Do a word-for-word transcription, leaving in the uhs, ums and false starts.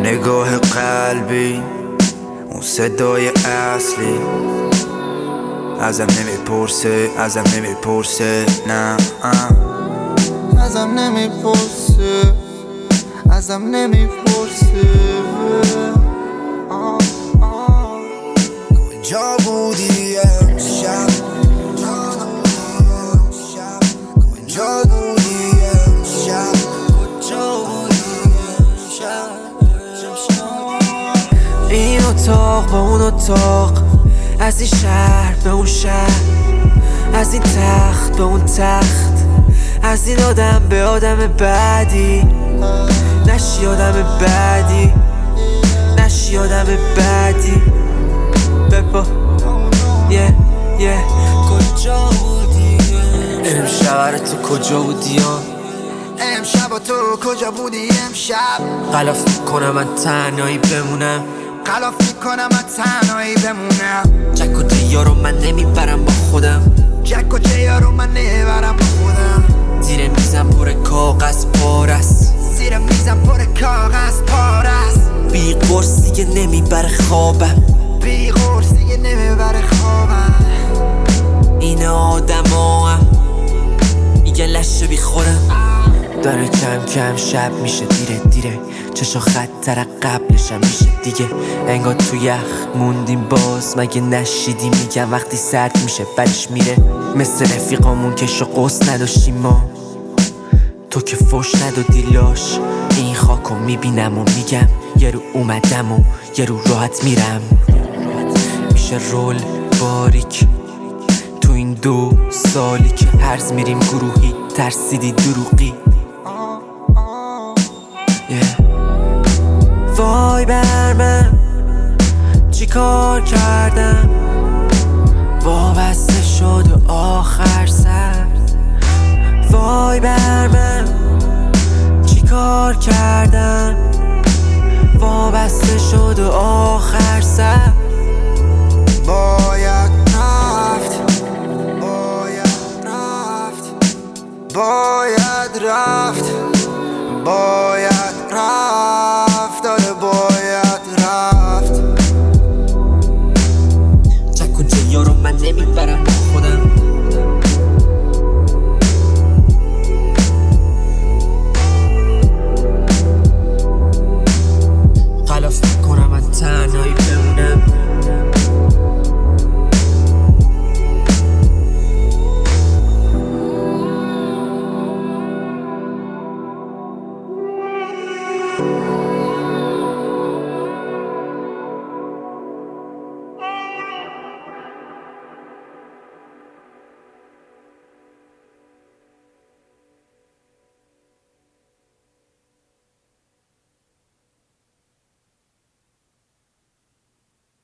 نگاه قلبی، اون صدای اصلی ازم نمیپرسه، ازم نمیپرسه، نه ازم نمیپرسه، ازم نمیپرسه. کجا بودی امشب؟ کجا بودی امشب؟ کجا بودی امشب؟ این اتاق با اون اتاق، از این شهر به اون شهر، از این تخت به اون تخت، از این آدم به آدم بعدی، نشی آدم بعدی، نشی آدم بعدی. بپا یه یه کجا بودی امشب؟ تو کجا بودی؟ امشب تو کجا بودی امشب؟ غلاف میکنم من تنهایی بمونم، غلاف میکنم من تنهایی بمونم. جک و جیا رو من نمیبرم با خودم، جک و جیا رو من نمیبرم با خودم. زیر میزم پر کاغذ پارست، زیر میزم پر کاغذ پارست. بی قرصیه نمیبره خوابم، بی قرصیه نمیبره خوابم. این آدم ها هم یه لشه بی خودم. داره کم کم شب میشه، دیره دیره چشا خطر قبلشم میشه دیگه. انگار تو یخ موندیم باز، مگه نشیدی میگم وقتی سرد میشه بعدش میره. مثل رفیقامون که شو قوس نداشتیم ما، تو که فوش ندادی لاش. این خاکو میبینم و میگم یه رو اومدم و یه رو راحت میرم. میشه رول باریک تو این دو سالی که هرز میریم گروهی، ترسیدی دروغی. yeah. وای بر من چی کار کردم، وابسته شد و آخر سر. وای بر من چی کار کردم، وابسته شد و آخر سر. باید رفت، باید رفت، باید رفت، باید رفت، آره باید رفت. جک و جیا رو من نمیبرم با خودم، غلاف میکنم من تنهایی